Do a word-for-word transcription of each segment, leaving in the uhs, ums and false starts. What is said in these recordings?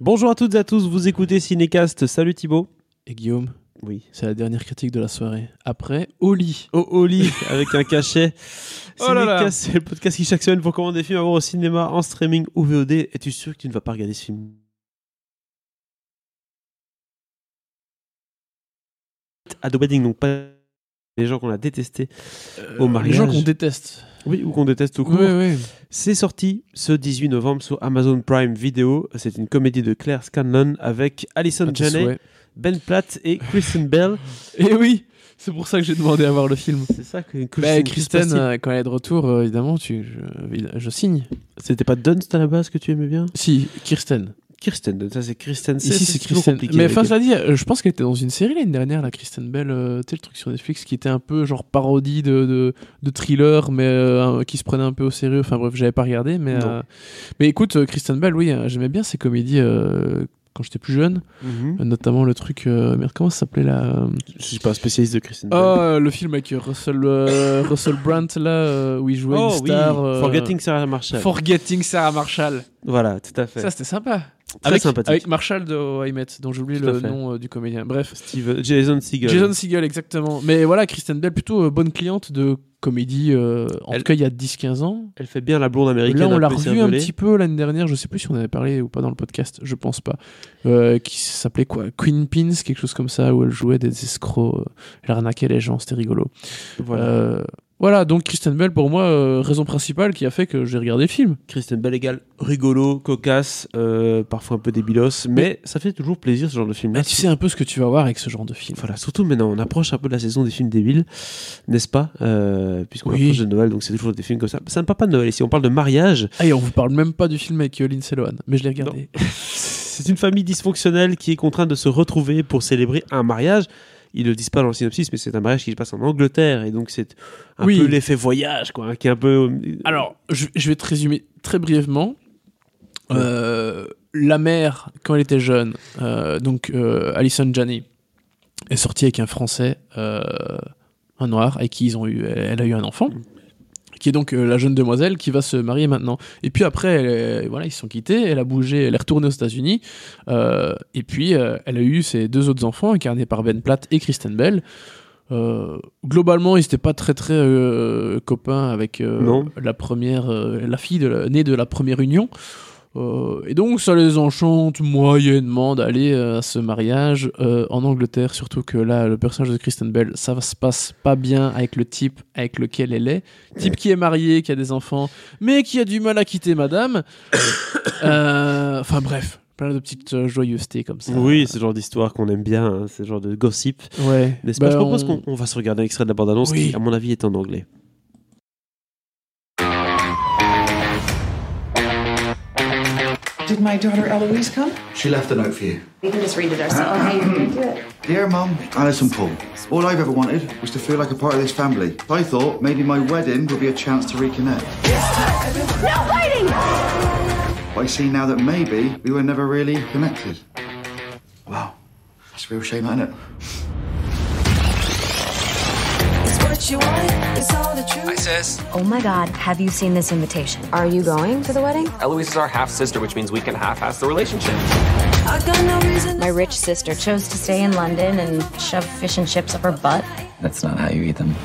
Bonjour à toutes et à tous, vous écoutez Cinécast. Salut Thibaut. Et Guillaume, oui, c'est la dernière critique de la soirée. Après, au lit. Au, au lit, avec un cachet. Oh là là. Cinécast, c'est le podcast qui chaque semaine vous recommande des films à voir au cinéma, en streaming ou V O D. Es-tu sûr que tu ne vas pas regarder ce film? À The Wedding, donc pas les gens qu'on a détestés Euh, au mariage. Les gens qu'on déteste. Oui, ou qu'on déteste tout court. Oui, oui. C'est sorti ce dix-huit novembre sur Amazon Prime Video. C'est une comédie de Claire Scanlon avec Allison À tes Janney, souhaits. Ben Platt et Kristen Bell. Et oui, c'est pour ça que j'ai demandé à voir le film. C'est ça que Bah, Kristen, euh, quand elle est de retour, euh, évidemment, tu, je, je signe. C'était pas Dunst à la base que tu aimais bien? Si, Kirsten. Kirsten, ça c'est Kristen. Ici, c'est toujours Kristen. compliqué Mais avec enfin, elle. cela dit, euh, je pense qu'elle était dans une série l'année dernière, la Kristen Bell, euh, tu sais, le truc sur Netflix qui était un peu genre parodie de, de, de thriller, mais euh, qui se prenait un peu au sérieux. Enfin bref, j'avais pas regardé. Mais, Non. euh, mais écoute, euh, Kristen Bell, oui, euh, j'aimais bien ses comédies euh, quand j'étais plus jeune. Mhm. Euh, notamment le truc. Euh, merde, comment ça s'appelait là Je suis pas un spécialiste de Kristen Bell. Oh, le film avec Russell, euh, Russell Brand, là, euh, où il jouait Oh, une star. oui, euh, Forgetting Sarah Marshall. Forgetting Sarah Marshall. Voilà, tout à fait. Ça, c'était sympa. Très avec, sympathique. avec Marshall de How I Met, dont j'ai oublié Tout à le fait. nom euh, du comédien. Bref. Steve, Jason Segel. Jason Segel, exactement. Mais voilà, Kristen Bell, plutôt euh, bonne cliente de comédie, euh, en Elle- tout cas il y a dix quinze ans. Elle fait bien la blonde américaine. Là, on un l'a peu revu un cervelée. petit peu l'année dernière, je sais plus si on avait parlé ou pas dans le podcast, je pense pas. Euh, qui s'appelait quoi Queen Pins, quelque chose comme ça, où elle jouait des escrocs, euh, elle arnaquait les gens, c'était rigolo. Voilà. Euh, voilà, donc Kristen Bell, pour moi, euh, raison principale qui a fait que j'ai regardé le film. Kristen Bell égale rigolo, cocasse, euh, parfois un peu débilos, mais ça fait toujours plaisir ce genre de film. Là, tu sais un peu ce que tu vas voir avec ce genre de film. Voilà, surtout maintenant, on approche un peu de la saison des films débiles, n'est-ce pas euh, Puisqu'on Oui. approche de Noël, donc c'est toujours des films comme ça. Ça ne parle pas de Noël ici, on parle de mariage. Ah, et on vous parle même pas du film avec euh, Lindsay Lohan, mais je l'ai regardé. C'est une famille dysfonctionnelle qui est contrainte de se retrouver pour célébrer un mariage. Ils ne le disent pas dans le synopsis, mais c'est un mariage qui se passe en Angleterre, et donc c'est un Oui. peu l'effet voyage, quoi, hein, qui est un peu... Alors, je, je vais te résumer très brièvement. Euh, la mère, quand elle était jeune, euh, donc euh, Allison Janney, est sortie avec un Français, euh, un noir, avec qui ils ont eu, elle, elle a eu un enfant, qui est donc euh, la jeune demoiselle qui va se marier maintenant. Et puis après, elle est- voilà, ils se sont quittés, elle a bougé, elle est retournée aux États-Unis, euh, et puis euh, elle a eu ses deux autres enfants, incarnés par Ben Platt et Kristen Bell. Euh, globalement, ils n'étaient pas très très euh, copains avec euh, Non. la première, euh, la fille de la- née de la première union. Euh, et donc ça les enchante moyennement d'aller euh, à ce mariage euh, en Angleterre, surtout que là le personnage de Kristen Bell, ça se passe pas bien avec le type avec lequel elle est, type qui est marié, qui a des enfants, mais qui a du mal à quitter madame. Euh, enfin bref, plein de petites euh, joyeusetés comme ça. Oui, c'est le genre d'histoire qu'on aime bien, hein, c'est le genre de gossip. Ouais. N'est-ce Bah, pas? Je propose on- qu'on on va se regarder un extrait de la bande-annonce Oui. qui, à mon avis, est en anglais. Did my daughter Eloise come? She left a note for you. We can just read it ourselves. Okay, you're gonna do it. Dear Mum, Alice and Paul, all I've ever wanted was to feel like a part of this family. I thought maybe my wedding would be a chance to reconnect. No fighting! But I see now that maybe we were never really connected. Wow, it's a real shame, isn't it? Hi, sis. Oh my God, have you seen this invitation? Are you going to the wedding? Eloise is our half sister, which means we can half-ass the relationship. My rich sister chose to stay in London and shove fish and chips up her butt. That's not how you eat them.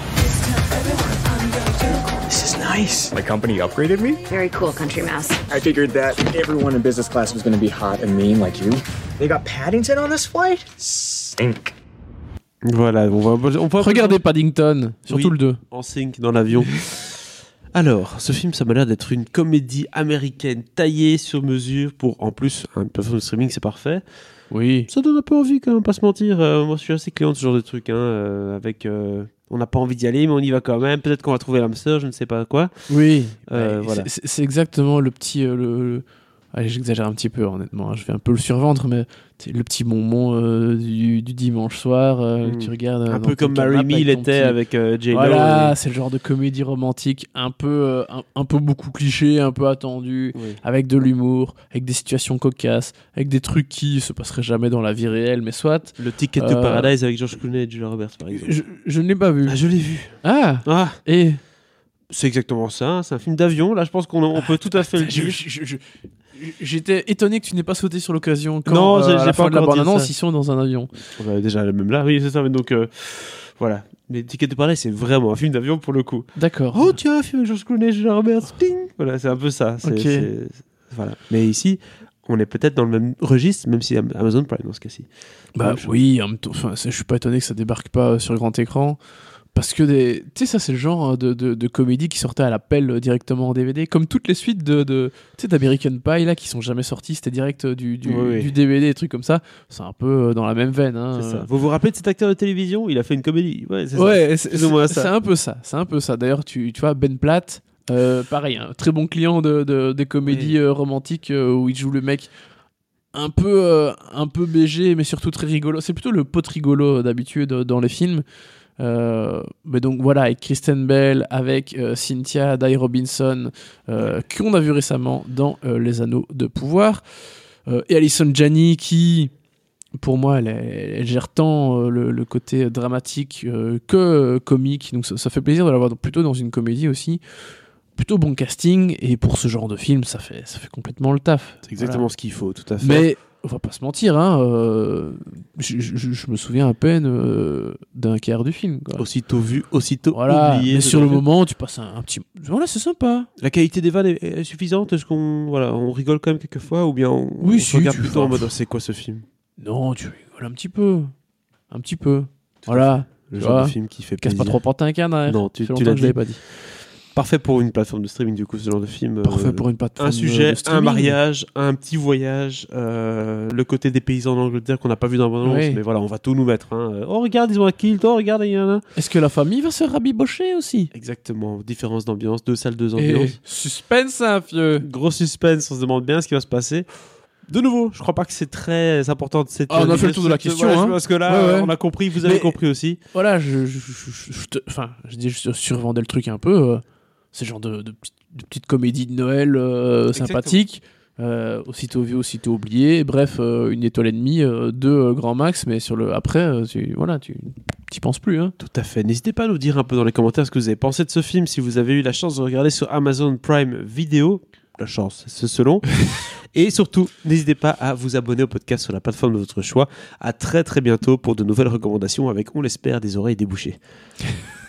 This is nice. My company upgraded me? Very cool, country mouse. I figured that everyone in business class was going to be hot and mean like you. They got Paddington on this flight? Stink. Voilà, on va, on va Regardez Paddington, surtout Oui. le deux. en sync dans l'avion. Alors, ce film, ça m'a l'air d'être une comédie américaine taillée sur mesure pour, en plus, une plateforme de streaming, c'est parfait. Oui. Ça donne un peu envie quand même, pas se mentir. Euh, moi, je suis assez client de ce genre de truc, hein, euh, avec... euh, on n'a pas envie d'y aller, mais on y va quand même. Peut-être qu'on va trouver l'âme sœur, je ne sais pas quoi. Oui. Euh, Ouais, voilà. c'est- C'est c'est exactement le petit. euh, le, le- Allez, j'exagère un petit peu, honnêtement. hein, Je vais un peu le survendre, mais c'est le petit bonbon euh, du, du dimanche soir euh, Mm. que tu regardes. euh, Un dans peu ton comme Marry canapé Me avec ton l'était petit- avec euh, J-Lo. Voilà, et- c'est le genre de comédie romantique un peu, euh, un, un peu beaucoup cliché, un peu attendu, Oui. avec de l'humour, avec des situations cocasses, avec des trucs qui se passeraient jamais dans la vie réelle, mais soit. Le Ticket to Euh, Paradise avec George Clooney et Julia Roberts, par exemple. Je, je ne l'ai pas vu. Ah, je l'ai vu. Ah, Ah, et C'est exactement ça, hein, c'est un film d'avion. Là, je pense qu'on on peut tout à fait le Je- dire. je- je- je- J'étais étonné que tu n'aies pas sauté sur l'occasion. Quand, Non, euh, j'ai- à j'ai la pas fin de la encore dit bande-annonce, ça. ils sont dans un avion. Bah, déjà, même là, oui, c'est ça. Mais donc, euh, voilà. Mais Ticket de Paradise, c'est vraiment un film d'avion pour le coup. D'accord. Oh, tiens, un film avec George Clooney, Gérard Roberts, ping. Voilà, c'est un peu ça. C'est, Ok. c'est- voilà. Mais ici, on est peut-être dans le même registre, même si Am- Amazon Prime dans ce cas-ci. Bah Même chose. oui, en même temps, enfin, ça, je suis pas étonné que ça débarque pas euh, sur le grand écran. Parce que des... tu sais, ça c'est le genre de, de, de comédie qui sortait à l'appel euh, directement en D V D. Comme toutes les suites de, de, tu sais, d'American Pie là, qui sont jamais sorties, c'était direct euh, du, du, Oui, oui. du D V D, des trucs comme ça. C'est un peu euh, dans la même veine. Hein, C'est euh. ça. Vous vous rappelez de cet acteur de télévision? Il a fait une comédie. Ouais, c'est ça. Ouais, c'est, Plus ou moins c'est- ça. c'est un peu ça. C'est un peu ça. D'ailleurs, tu, tu vois, Ben Platt, euh, pareil, un très bon client de, de, des comédies Oui. euh, romantiques euh, où il joue le mec un peu, euh, un peu B G, mais surtout très rigolo. C'est plutôt le pote rigolo euh, d'habitude euh, dans les films. Euh, mais donc voilà, avec Kristen Bell, avec euh, Cynthia Dye Robinson, euh, qu'on a vu récemment dans euh, Les Anneaux de Pouvoir, euh, et Allison Janney qui, pour moi, elle, est- elle gère tant euh, le, le côté dramatique euh, que euh, comique, donc ça, ça fait plaisir de la voir dans- plutôt dans une comédie aussi. Plutôt bon casting, et pour ce genre de film, ça fait, ça fait complètement le taf. C'est exactement Voilà. ce qu'il faut, tout à fait. Mais on va pas se mentir, hein, euh, je, je- je me souviens à peine euh, d'un quart du film. Quoi. Aussitôt vu, aussitôt Voilà, oublié. mais ce sur le film. moment, tu passes un, un petit. Voilà, c'est sympa. La qualité des vannes est, est suffisante? Est-ce qu'on voilà, on rigole quand même quelquefois ou bien on, Oui, on si, se regarde tu- plutôt en mode oh, c'est quoi ce film? Non, tu rigoles un petit peu. Un petit peu. Voilà. Le Tu genre vois, de film qui fait Casse plaisir. pas trop porter un canard. Non, tu, Ça fait tu longtemps l'as que je l'avais dit. pas dit. Parfait pour une plateforme de streaming, du coup, ce genre de film. Parfait euh, pour une plateforme un de- sujet, de un streaming. mariage, un petit voyage, euh, le côté des paysans d'Angleterre qu'on n'a pas vu dans l'annonce, Oui. mais voilà, on va tout nous mettre. Hein. Oh, regarde, ils ont un kilt, oh, regarde, il y en a. Est-ce que la famille va se rabibocher aussi? Exactement, différence d'ambiance, deux salles, deux Et ambiances. suspense, hein, vieux. Gros suspense, on se demande bien ce qui va se passer. De nouveau, je crois pas que c'est très important de cette. Ah, on a fait le tour de la question, Ouais, hein. parce que là, Ouais, ouais. on a compris, vous avez Mais- compris aussi. Voilà, je, je, je, je- je te- enfin, je dis, je survendais le truc un peu. euh, c'est le genre de, de, petite- de petite comédie de Noël euh, Exactement. sympathique, euh, aussitôt vu, aussitôt oublié. Bref, euh, une étoile et demie, euh, deux euh, grand max, mais sur le après, euh, tu, voilà, tu t'y penses plus, hein. Tout à fait. N'hésitez pas à nous dire un peu dans les commentaires ce que vous avez pensé de ce film, si vous avez eu la chance de regarder sur Amazon Prime Video. La chance, c'est selon. Et surtout, n'hésitez pas à vous abonner au podcast sur la plateforme de votre choix. À très très bientôt pour de nouvelles recommandations avec, on l'espère, des oreilles débouchées.